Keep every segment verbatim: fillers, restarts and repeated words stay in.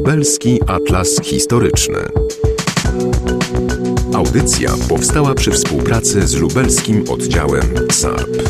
Lubelski Atlas Historyczny. Audycja powstała przy współpracy z lubelskim oddziałem S A R P.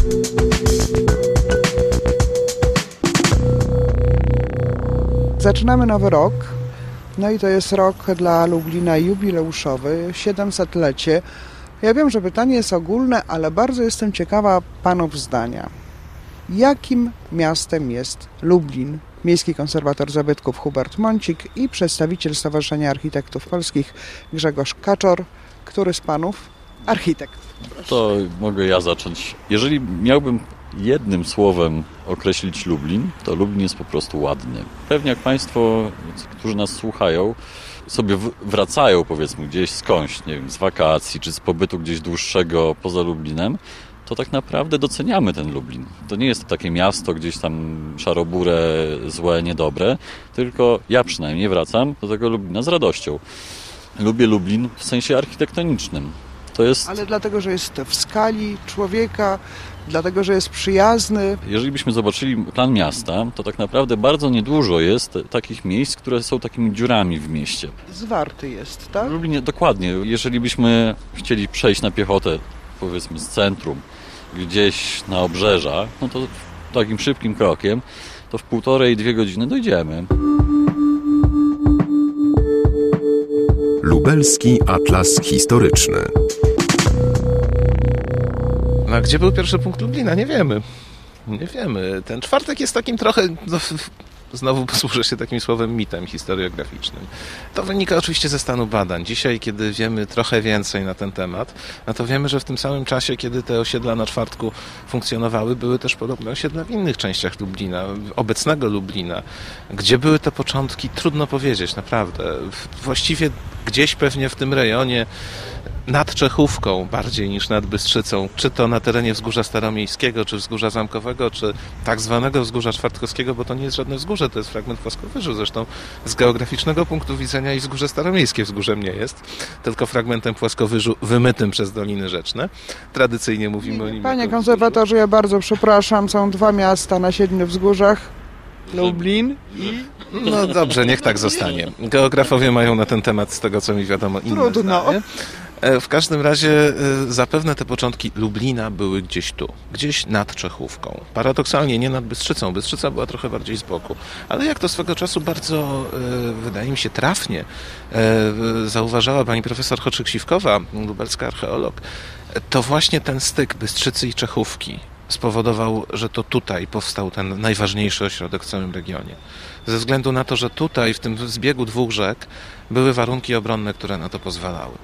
Zaczynamy nowy rok, no i to jest rok dla Lublina jubileuszowy, siedemsetlecie. Ja wiem, że pytanie jest ogólne, ale bardzo jestem ciekawa Panów zdania. Jakim miastem jest Lublin? Miejski konserwator zabytków Hubert Mącik i przedstawiciel Stowarzyszenia Architektów Polskich Grzegorz Kaczor. Który z Panów? Architekt. To mogę ja zacząć. Jeżeli miałbym jednym słowem określić Lublin, to Lublin jest po prostu ładny. Pewnie jak Państwo, którzy nas słuchają, sobie wracają powiedzmy gdzieś skądś, nie wiem, z wakacji czy z pobytu gdzieś dłuższego poza Lublinem, to tak naprawdę doceniamy ten Lublin. To nie jest takie miasto gdzieś tam szarobure, złe, niedobre, tylko ja przynajmniej wracam do tego Lublina z radością. Lubię Lublin w sensie architektonicznym. To jest... Ale dlatego, że jest w skali człowieka, dlatego, że jest przyjazny. Jeżeli byśmy zobaczyli plan miasta, to tak naprawdę bardzo niedużo jest takich miejsc, które są takimi dziurami w mieście. Zwarty jest, tak? Lublin, dokładnie. Jeżeli byśmy chcieli przejść na piechotę, powiedzmy z centrum, gdzieś na obrzeża, no to takim szybkim krokiem, to w półtorej, dwie godziny dojdziemy. Lubelski Atlas Historyczny. No, a gdzie był pierwszy punkt Lublina? Nie wiemy. Nie wiemy. Ten czwartek jest takim trochę... No, znowu posłużę się takim słowem mitem historiograficznym. To wynika oczywiście ze stanu badań. Dzisiaj, kiedy wiemy trochę więcej na ten temat, no to wiemy, że w tym samym czasie, kiedy te osiedla na czwartku funkcjonowały, były też podobne osiedla w innych częściach Lublina, obecnego Lublina. Gdzie były te początki? Trudno powiedzieć, naprawdę. Właściwie gdzieś pewnie w tym rejonie nad Czechówką bardziej niż nad Bystrzycą, czy to na terenie Wzgórza Staromiejskiego, czy Wzgórza Zamkowego, czy tak zwanego Wzgórza Czwartkowskiego, bo to nie jest żadne wzgórze, to jest fragment płaskowyżu. Zresztą z geograficznego punktu widzenia i Wzgórze Staromiejskie wzgórzem nie jest, tylko fragmentem płaskowyżu wymytym przez Doliny Rzeczne. Tradycyjnie mówimy o nim. Panie konserwatorze, ja bardzo przepraszam, są dwa miasta na siedmiu wzgórzach. Lublin i... No dobrze, niech tak zostanie. Geografowie mają na ten temat, z tego co mi wiadomo, inne Trudno. zdanie. W każdym razie zapewne te początki Lublina były gdzieś tu, gdzieś nad Czechówką. Paradoksalnie nie nad Bystrzycą, Bystrzyca była trochę bardziej z boku. Ale jak to swego czasu bardzo, wydaje mi się, trafnie zauważała pani profesor Choczyk-Siwkowa, lubelska archeolog, to właśnie ten styk Bystrzycy i Czechówki spowodował, że to tutaj powstał ten najważniejszy ośrodek w całym regionie. Ze względu na to, że tutaj, w tym zbiegu dwóch rzek, były warunki obronne, które na to pozwalały.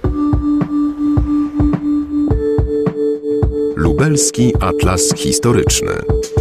Lubelski Atlas Historyczny.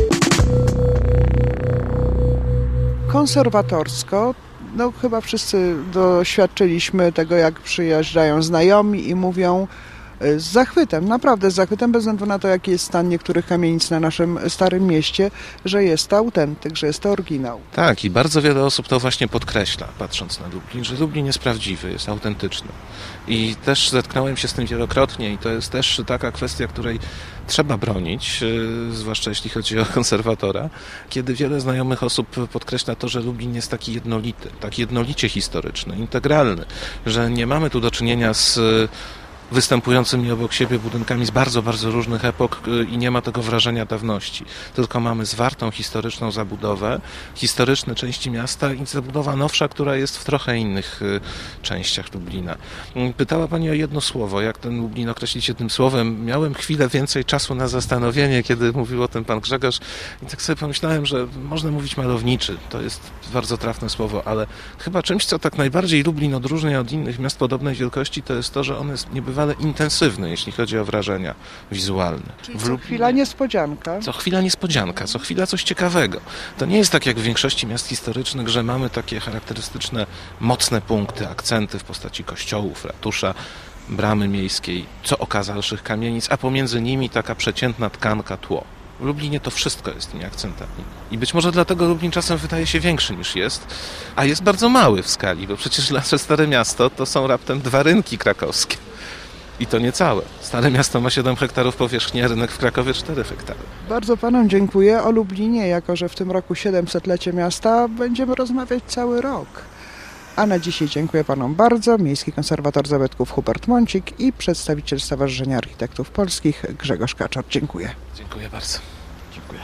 Konserwatorsko, no chyba wszyscy doświadczyliśmy tego, jak przyjeżdżają znajomi i mówią z zachwytem, naprawdę z zachwytem, bez względu na to, jaki jest stan niektórych kamienic na naszym starym mieście, że jest to autentyk, że jest to oryginał. Tak, i bardzo wiele osób to właśnie podkreśla, patrząc na Lublin, że Lublin jest prawdziwy, jest autentyczny. I też zetknąłem się z tym wielokrotnie i to jest też taka kwestia, której trzeba bronić, yy, zwłaszcza jeśli chodzi o konserwatora, kiedy wiele znajomych osób podkreśla to, że Lublin jest taki jednolity, taki jednolicie historyczny, integralny, że nie mamy tu do czynienia z występującymi obok siebie budynkami z bardzo, bardzo różnych epok i nie ma tego wrażenia dawności. Tylko mamy zwartą historyczną zabudowę, historyczne części miasta i zabudowa nowsza, która jest w trochę innych częściach Lublina. Pytała pani o jedno słowo, jak ten Lublin określić jednym słowem. Miałem chwilę więcej czasu na zastanowienie, kiedy mówił o tym pan Grzegorz i tak sobie pomyślałem, że można mówić malowniczy. To jest bardzo trafne słowo, ale chyba czymś, co tak najbardziej Lublin odróżnia od innych miast podobnej wielkości, to jest to, że on jest niebywale intensywny, jeśli chodzi o wrażenia wizualne. Czyli co chwila niespodzianka. Co chwila niespodzianka, co chwila coś ciekawego. To nie jest tak jak w większości miast historycznych, że mamy takie charakterystyczne, mocne punkty, akcenty w postaci kościołów, ratusza, bramy miejskiej, co okazalszych kamienic, a pomiędzy nimi taka przeciętna tkanka, tło. W Lublinie to wszystko jest tymi akcentami. I być może dlatego Lublin czasem wydaje się większy niż jest, a jest bardzo mały w skali, bo przecież nasze Stare Miasto to są raptem dwa rynki krakowskie. I to nie całe. Stare Miasto ma siedem hektarów powierzchni, a rynek w Krakowie cztery hektary. Bardzo panom dziękuję. O Lublinie, jako że w tym roku siedemsetlecie miasta, będziemy rozmawiać cały rok. A na dzisiaj dziękuję panom bardzo. Miejski konserwator zabytków Hubert Mącik i przedstawiciel Stowarzyszenia Architektów Polskich Grzegorz Kaczor. Dziękuję. Dziękuję bardzo. Dziękuję.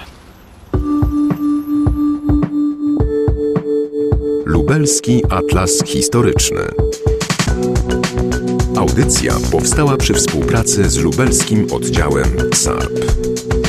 Lubelski Atlas Historyczny. Audycja powstała przy współpracy z lubelskim oddziałem S A R P.